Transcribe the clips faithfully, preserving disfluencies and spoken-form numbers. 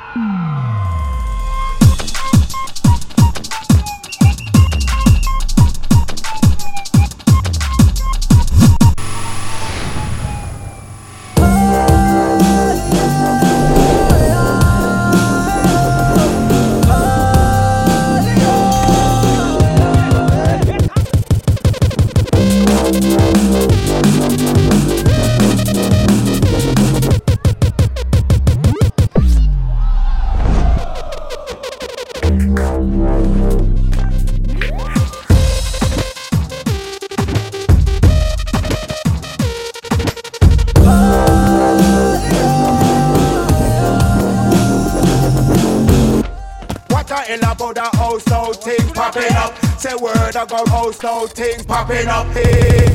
About the house, no thing popping up. Say word about house, no thing popping up. Hey.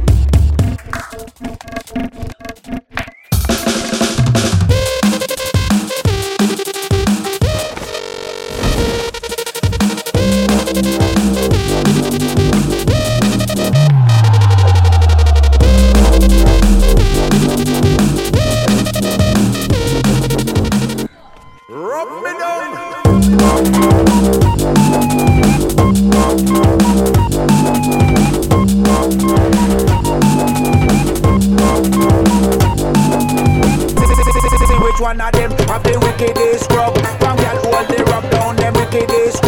Rub me down. Which one of them have the wickedest rub? From y'all hold the rub down them wickedest